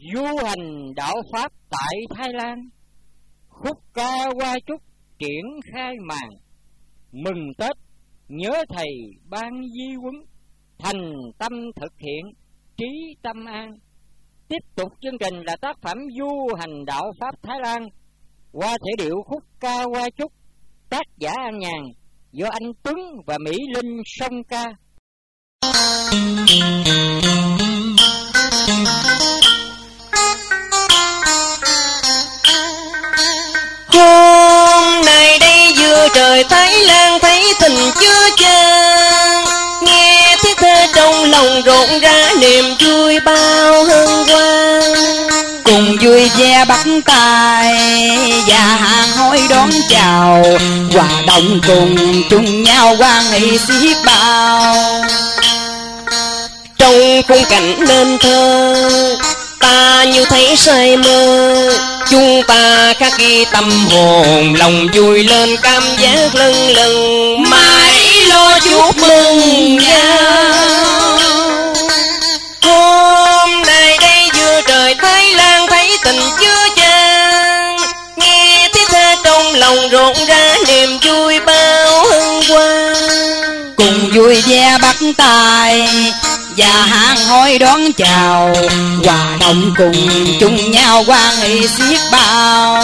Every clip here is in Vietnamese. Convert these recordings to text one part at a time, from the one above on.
du hành đạo Pháp tại Thái Lan. Khúc ca Hoa Chúc triển khai màn, mừng Tết nhớ thầy ban di huấn, thành tâm thực hiện trí tâm an. Tiếp tục chương trình là tác phẩm Du hành đạo Pháp Thái Lan qua thể điệu khúc ca Hoa Chúc, tác giả An Nhàn, do anh Tuấn và Mỹ Linh song ca. Hôm nay đây vừa trời Thái Lan thấy tình chưa chan, nghe tiếng thơ trong lòng rộn rã niềm vui bao hân hoan. Cùng vui ve bắt tay và hàng hối đón chào, hòa đồng cùng chung nhau hoan hỷ xiết bao. Trong khung cảnh nên thơ ta như thấy say mơ, chúng ta khắc ghi tâm hồn, lòng vui lên cảm giác lâng lâng, mãi lo chúc mừng nhau. Hôm nay đây vừa trời Thái Lan thấy tình chưa chan, nghe tiếng thơ trong lòng rộn rã niềm vui bao hân hoan. Cùng vui ve bắt tay và hàng hối đón chào, hòa đồng cùng chung nhau hoan hỷ xiết bao.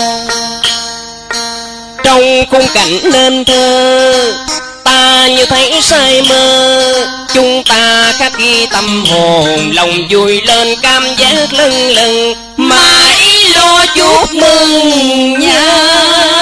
Trong khung cảnh nên thơ ta như thấy say mơ, chúng ta khắc ghi tâm hồn, lòng vui lên cảm giác lâng lâng, mãi lo chúc mừng nhau.